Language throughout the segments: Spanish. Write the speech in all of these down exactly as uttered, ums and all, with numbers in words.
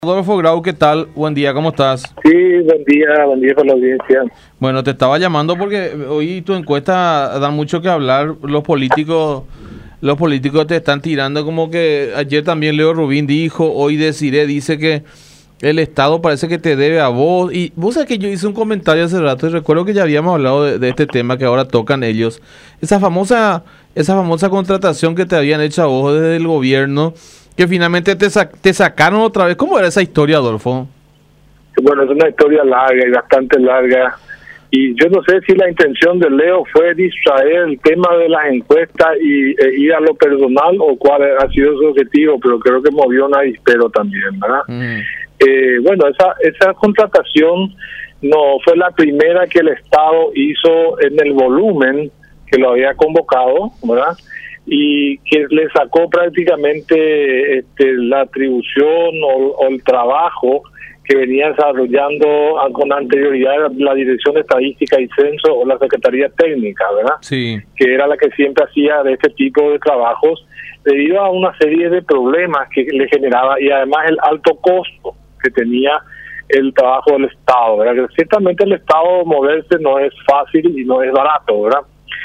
Rodolfo Grau, ¿qué tal? Buen día, ¿cómo estás? Sí, buen día, buen día para la audiencia. Bueno, te estaba llamando porque hoy tu encuesta da mucho que hablar. Los políticos, los políticos te están tirando como que ayer también Leo Rubín dijo, hoy Desiré dice que el Estado parece que te debe a vos. Y vos sabés que yo hice un comentario hace rato y recuerdo que ya habíamos hablado de, de este tema que ahora tocan ellos. Esa famosa, esa famosa contratación que te habían hecho a vos desde el gobierno, que finalmente te, sac te sacaron otra vez. ¿Cómo era esa historia, Adolfo? Bueno, es una historia larga y bastante larga. Y yo no sé si la intención de Leo fue distraer el tema de las encuestas y e ir a lo personal o cuál ha sido su objetivo, pero creo que movió un avispero también, ¿verdad? Mm. Eh, bueno, esa, esa contratación no fue la primera que el Estado hizo en el volumen que lo había convocado, ¿verdad? Y que le sacó prácticamente este, la atribución o, o el trabajo que venía desarrollando con anterioridad la Dirección de Estadística y Censo o la Secretaría Técnica, ¿verdad? Sí. Que era la que siempre hacía de este tipo de trabajos debido a una serie de problemas que le generaba y además el alto costo que tenía el trabajo del Estado, ¿verdad? Que ciertamente el Estado moverse no es fácil y no es barato, ¿verdad?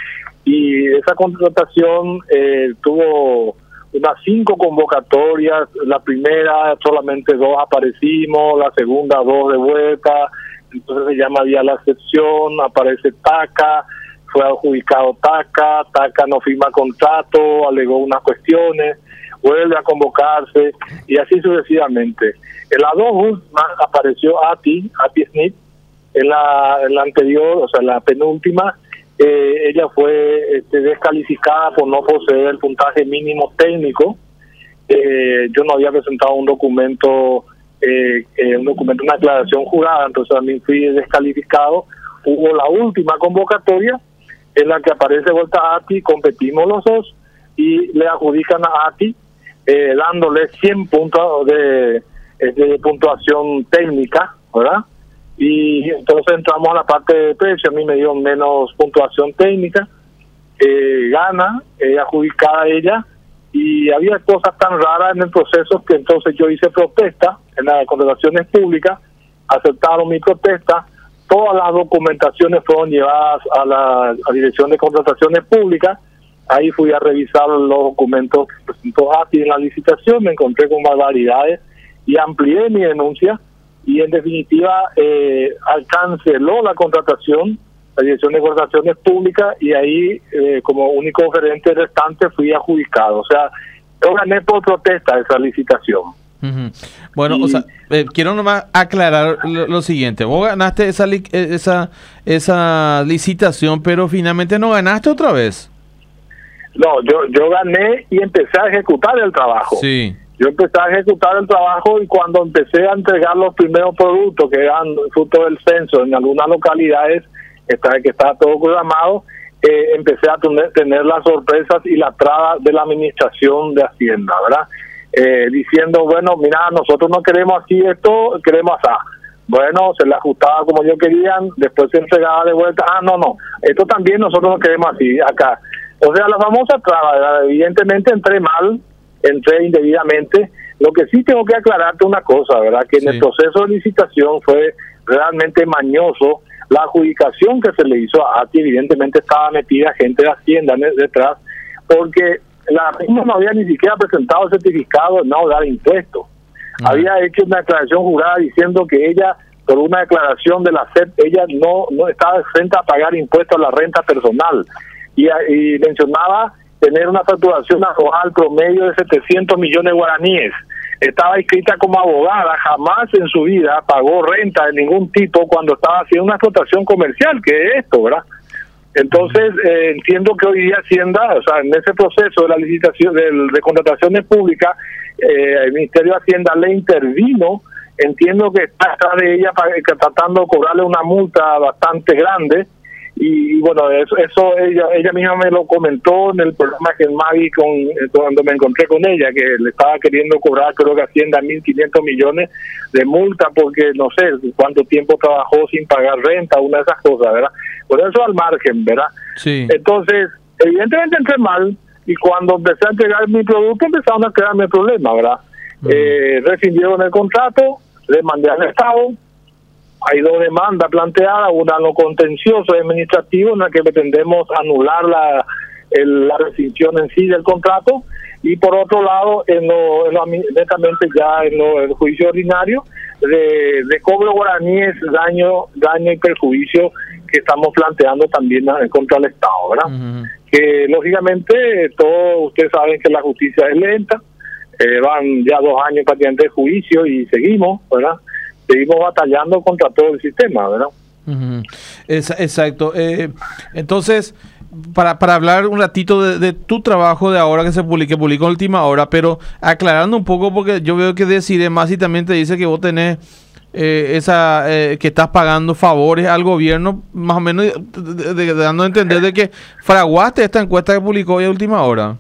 Y esa contratación eh, tuvo unas cinco convocatorias. La primera solamente dos aparecimos, la segunda dos de vuelta, entonces se llama vía la excepción, aparece TACA, fue adjudicado TACA, TACA no firma contrato, alegó unas cuestiones, vuelve a convocarse y así sucesivamente. En las dos últimas apareció ATI, ATI Smith, en la, en la anterior, o sea, la penúltima, Eh, ella fue este, descalificada por no poseer el puntaje mínimo técnico. Eh, yo no había presentado un documento, eh, eh, un documento, una declaración jurada, entonces también fui descalificado. Hubo la última convocatoria en la que aparece vuelta a ATI, competimos los dos y le adjudican a ATI eh, dándole cien puntos de, de puntuación técnica, ¿verdad? Y entonces entramos a la parte de precio. A mí me dio menos puntuación técnica, eh, gana, eh, adjudicada ella, y había cosas tan raras en el proceso que entonces yo hice protesta en las contrataciones públicas, aceptaron mi protesta, todas las documentaciones fueron llevadas a la a Dirección de Contrataciones Públicas, ahí fui a revisar los documentos que presentó ATI en la licitación, me encontré con barbaridades y amplié mi denuncia. Y en definitiva eh, canceló la contratación, la Dirección de Contrataciones Públicas, y ahí eh, como único oferente restante fui adjudicado. O sea, yo gané por protesta esa licitación. Uh-huh. Bueno, y, o sea, eh, quiero nomás aclarar lo, lo siguiente. Vos ganaste esa, li esa, esa licitación, pero finalmente no ganaste otra vez. No, yo, yo gané y empecé a ejecutar el trabajo. Sí. Yo empecé a ejecutar el trabajo y cuando empecé a entregar los primeros productos que eran fruto del censo en algunas localidades, está, que estaba todo programado, eh, empecé a tener, tener las sorpresas y la traba de la administración de Hacienda, ¿verdad? Eh, diciendo, bueno, mira, nosotros no queremos así esto, queremos así. Bueno, se le ajustaba como yo quería, después se entregaba de vuelta, ah, no, no, esto también nosotros no queremos así, acá. O sea, la famosa traba, ¿verdad? Evidentemente entré mal, entré indebidamente. Lo que sí tengo que aclararte una cosa, ¿verdad? Que en sí. el proceso de licitación fue realmente mañoso. La adjudicación que se le hizo a ATI, evidentemente estaba metida gente de Hacienda detrás, porque la misma no había ni siquiera presentado el certificado de no dar impuestos. Uh-huh. Había hecho una declaración jurada diciendo que ella, por una declaración de la S E P, ella no, no estaba exenta a pagar impuestos a la renta personal. Y, y mencionaba tener una facturación anual promedio de setecientos millones de guaraníes. Estaba inscrita como abogada, jamás en su vida pagó renta de ningún tipo cuando estaba haciendo una explotación comercial, que es esto, ¿verdad? Entonces, eh, entiendo que hoy día Hacienda, o sea, en ese proceso de la licitación, de, de contrataciones públicas, eh, el Ministerio de Hacienda le intervino, entiendo que está atrás de ella para, tratando de cobrarle una multa bastante grande. Y bueno, eso, eso ella ella misma me lo comentó en el programa que Maggie, con, cuando me encontré con ella, que le estaba queriendo cobrar, creo que Hacienda, mil quinientos millones de multa porque no sé cuánto tiempo trabajó sin pagar renta, una de esas cosas, ¿verdad? Por eso al margen, ¿verdad? Sí. Entonces, evidentemente entré mal y cuando empecé a entregar mi producto empezaron a crearme problemas, ¿verdad? Eh, rescindieron el contrato, demandé al Estado. Hay dos demandas planteadas, una en lo contencioso administrativo, en la que pretendemos anular la, el, la rescisión en sí del contrato, y por otro lado, en lo, en lo netamente ya en lo, el juicio ordinario, de, de cobro guaraníes, daño, daño y perjuicio que estamos planteando también contra el Estado, ¿verdad? Uh-huh. Que lógicamente todos ustedes saben que la justicia es lenta, eh, van ya dos años prácticamente de juicio y seguimos, ¿verdad? Seguimos batallando contra todo el sistema, ¿verdad? Uh-huh. Es, exacto. Eh, entonces, para, para hablar un ratito de, de tu trabajo de ahora que se publique, publicó en Última Hora, pero aclarando un poco, porque yo veo que Desiree Masi también te dice que vos tenés eh, esa eh, que estás pagando favores al gobierno, más o menos de, de, de, dando a entender de que fraguaste esta encuesta que publicó hoy a Última Hora.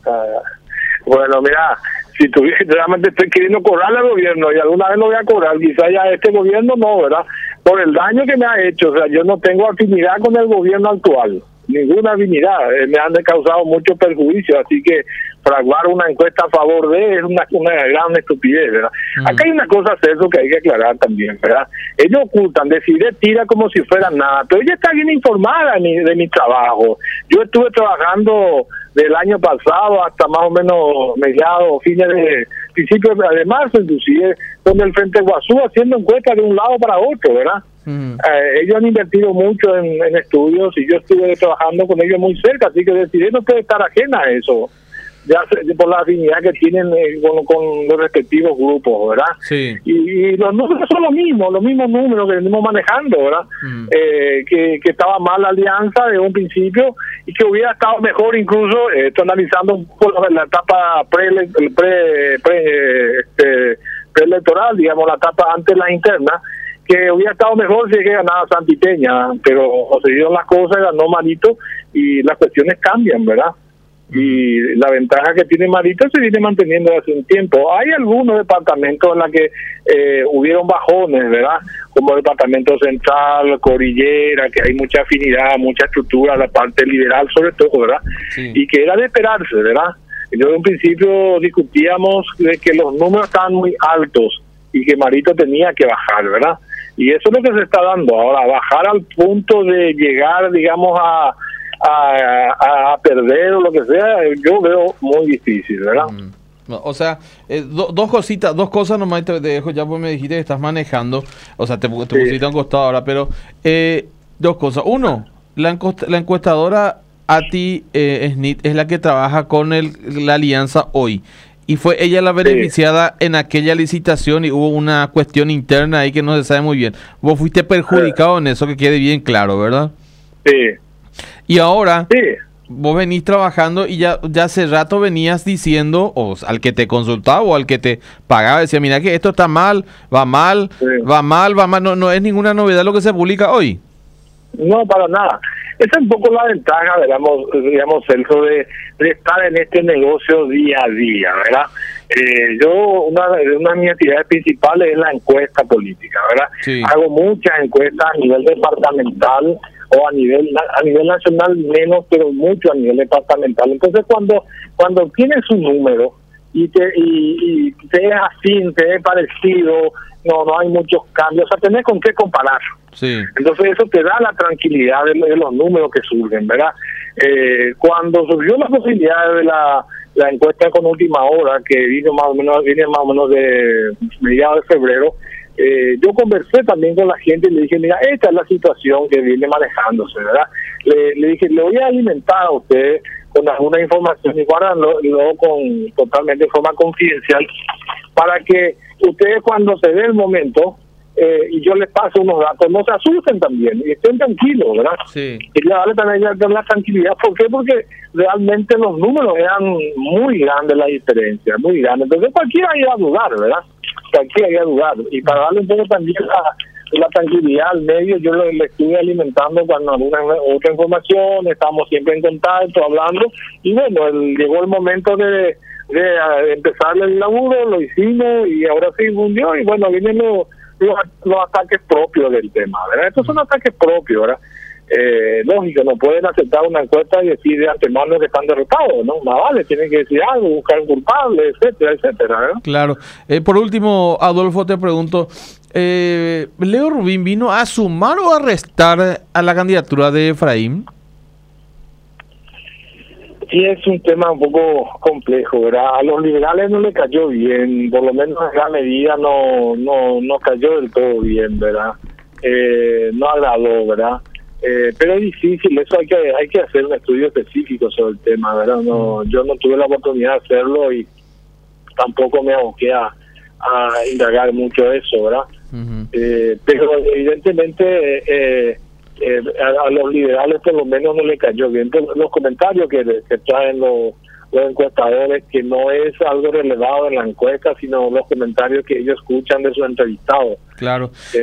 Uh, bueno, mira, si tuviera, realmente estoy queriendo cobrarle al gobierno y alguna vez lo voy a cobrar, quizás ya este gobierno no, ¿verdad? Por el daño que me ha hecho, o sea, yo no tengo afinidad con el gobierno actual, ninguna afinidad, eh, me han causado mucho perjuicio, así que fraguar una encuesta a favor de es una, una gran estupidez, ¿verdad? Mm. Acá hay una cosa, Celso, que hay que aclarar también, ¿verdad? Ellos ocultan, Desiree tira como si fuera nada, pero ella está bien informada de mi, de mi trabajo. Yo estuve trabajando del año pasado hasta más o menos mediados, fines de principios de marzo, inclusive, con el Frente Guazú haciendo encuestas de un lado para otro, ¿verdad? Mm. Eh, ellos han invertido mucho en, en estudios y yo estuve trabajando con ellos muy cerca, así que Desiree no puede estar ajena a eso, ya se, por la afinidad que tienen eh, con, con los respectivos grupos, ¿verdad? Sí. Y, y los números son los mismos, los mismos números que venimos manejando, ¿verdad? Mm. Eh, que, que estaba mal la alianza de un principio y que hubiera estado mejor incluso, eh, estoy analizando un poco la, la etapa pre, pre, pre, este, preelectoral, digamos, la etapa antes de la interna, que hubiera estado mejor si es que ganaba Santiteña, pero se dieron las cosas, ganó Marito y las cuestiones cambian, ¿verdad? Y la ventaja que tiene Marito se viene manteniendo hace un tiempo. Hay algunos departamentos en los que eh, hubieron bajones, ¿verdad? Como el departamento central, Cordillera, que hay mucha afinidad, mucha estructura, la parte liberal sobre todo, ¿verdad? Sí. Y que era de esperarse, ¿verdad? Yo en un principio discutíamos de que los números estaban muy altos y que Marito tenía que bajar, ¿verdad? Y eso es lo que se está dando ahora, bajar al punto de llegar, digamos, a A, a perder o lo que sea, yo veo muy difícil, ¿verdad? Mm. No, o sea, eh, do, dos cositas, dos cosas nomás te, te dejo ya, pues me dijiste que estás manejando, o sea, te, te sí. pusiste a un costado ahora, pero eh, dos cosas. Uno, la, encuest, la encuestadora Ati eh, Snit es la que trabaja con el, la alianza hoy. Y fue ella la beneficiada sí. en aquella licitación y hubo una cuestión interna ahí que no se sabe muy bien. Vos fuiste perjudicado sí. en eso, que quede bien claro, ¿verdad? Sí. Y ahora, sí. vos venís trabajando y ya, ya hace rato venías diciendo, o al que te consultaba o al que te pagaba, decía, mira que esto está mal, va mal, sí. va mal, va mal, no, no es ninguna novedad lo que se publica hoy. No, para nada. Esa es un poco la ventaja, digamos, digamos Celso, de, de estar en este negocio día a día, ¿verdad? Eh, yo, una, una de mis actividades principales es la encuesta política, ¿verdad? Sí. Hago muchas encuestas a nivel departamental, o a nivel a nivel nacional menos, pero mucho a nivel departamental. Entonces cuando cuando tienes un número y te y, y te es afín, te es parecido, no no hay muchos cambios, o sea, tenés con qué comparar. Sí. Entonces eso te da la tranquilidad de, de los números que surgen, ¿verdad? Eh, cuando surgió la posibilidad de la, la encuesta con Última Hora, que vino más o menos viene más o menos de mediados de febrero, Eh, yo conversé también con la gente y le dije, mira, esta es la situación que viene manejándose, ¿verdad? Le, le dije, le voy a alimentar a usted con alguna información y guárdanlo luego con totalmente de forma confidencial para que ustedes cuando se dé el momento eh, y yo les paso unos datos, no se asusten también y estén tranquilos, ¿verdad? Sí. Y darle también la tranquilidad. ¿Por qué? Porque realmente los números eran muy grandes, la diferencia, muy grande. Entonces cualquiera iba a dudar, ¿verdad? Cualquiera iba a dudar. Y para darle un poco también la, la tranquilidad al medio, yo le, le estuve alimentando con alguna otra información, estamos siempre en contacto, hablando, y bueno, el, llegó el momento de, de, de empezar el laburo, lo hicimos y ahora se difundió y bueno, vienen los, los, los ataques propios del tema, ¿verdad? Estos son ataques propios, ¿verdad? eh, lógico, no pueden aceptar una encuesta y decir de antemano que están derrotados, ¿no? Más vale, tienen que decir algo, buscar un culpable, etcétera, etcétera, ¿no? Claro. Eh, por último, Adolfo, te pregunto, eh, ¿Leo Rubín vino a sumar o a restar a la candidatura de Efraín? Sí, es un tema un poco complejo, ¿verdad? A los liberales no le cayó bien, por lo menos en gran medida no, no, no cayó del todo bien, ¿verdad? Eh, no agradó, ¿verdad? Eh, pero es difícil, eso hay que hay que hacer un estudio específico sobre el tema, ¿verdad? No, yo no tuve la oportunidad de hacerlo y tampoco me aboqué a, a indagar mucho eso, ¿verdad? Uh-huh. eh, pero evidentemente eh, eh, a, a los liberales por lo menos no le cayó bien los comentarios que, que traen los, los encuestadores, que no es algo relevado en la encuesta, sino los comentarios que ellos escuchan de sus entrevistados. Claro. Eh,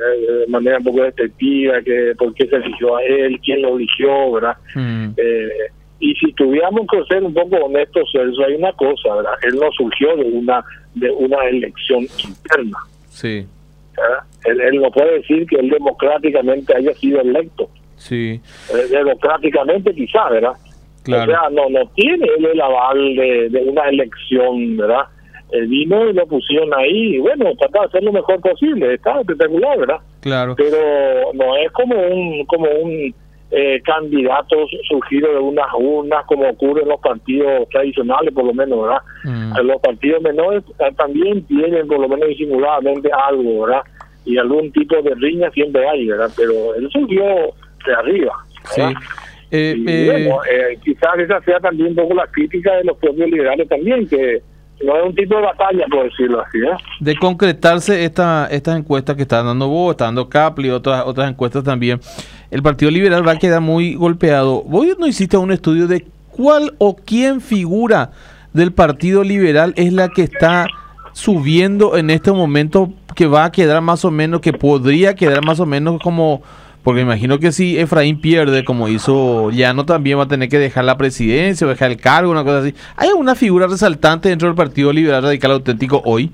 de manera un poco despectiva, que por qué se eligió a él, quién lo eligió, ¿verdad? Mm. Eh, y si tuviéramos que ser un poco honestos, eso hay una cosa, ¿verdad? Él no surgió de una de una elección interna. Sí. ¿Verdad? Él, él no puede decir que él democráticamente haya sido electo. Sí. Eh, democráticamente quizá, ¿verdad? Claro. O sea, no, no tiene él el aval de, de una elección, ¿verdad? Él vino y lo pusieron ahí y bueno, trata de hacer lo mejor posible, está espectacular, ¿verdad? Claro. Pero no es como un como un eh, candidato surgido de unas urnas como ocurre en los partidos tradicionales, por lo menos, ¿verdad? Mm. Los partidos menores también tienen por lo menos disimuladamente algo, ¿verdad? Y algún tipo de riña siempre hay, ¿verdad? Pero él surgió de arriba, ¿verdad? Sí. Eh, y eh, bueno, eh, quizás esa sea también un poco la crítica de los propios liberales también, que no es un tipo de batalla, por decirlo así, ¿eh? De concretarse esta estas encuestas que están dando vos, está dando Capli, otras otras encuestas también, el Partido Liberal va a quedar muy golpeado. ¿Vos no hiciste un estudio de cuál o quién figura del Partido Liberal es la que está subiendo en este momento, que va a quedar más o menos, que podría quedar más o menos como... Porque imagino que si Efraín pierde, como hizo Llano, también va a tener que dejar la presidencia o dejar el cargo, una cosa así. ¿Hay alguna figura resaltante dentro del Partido Liberal Radical Auténtico hoy?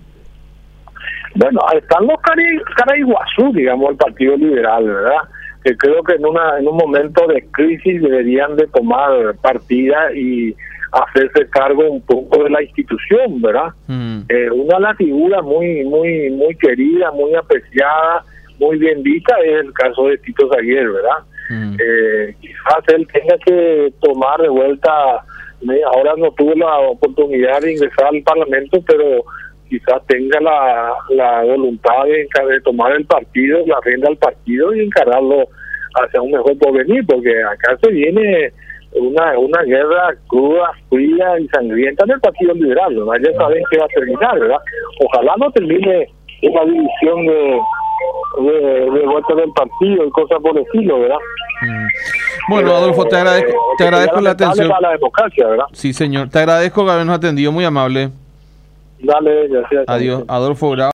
Bueno, están los caraiguazú, digamos, el Partido Liberal, ¿verdad? Que creo que en una en un momento de crisis deberían de tomar partida y hacerse cargo un poco de la institución, ¿verdad? Mm. Eh, una de las figuras muy, muy, muy querida, muy apreciada, muy bien vista es el caso de Tito Saguier, ¿verdad? Mm. Eh, quizás él tenga que tomar de vuelta, ahora no tuvo la oportunidad de ingresar al Parlamento, pero quizás tenga la, la voluntad de, de tomar el partido, la rienda del partido y encararlo hacia un mejor porvenir, porque acá se viene una una guerra cruda, fría y sangrienta en el Partido Liberal, ¿verdad? Ya saben que va a terminar, ¿verdad? Ojalá no termine una división de De, de vuelta del partido y cosas por el estilo, ¿verdad? Mm. Bueno, Pero, Adolfo, te agradezco, eh, te agradezco la atención. Para la democracia, ¿verdad? Sí, señor. Te agradezco que habernos atendido, muy amable. Dale, gracias. Adiós, Adolfo Grau.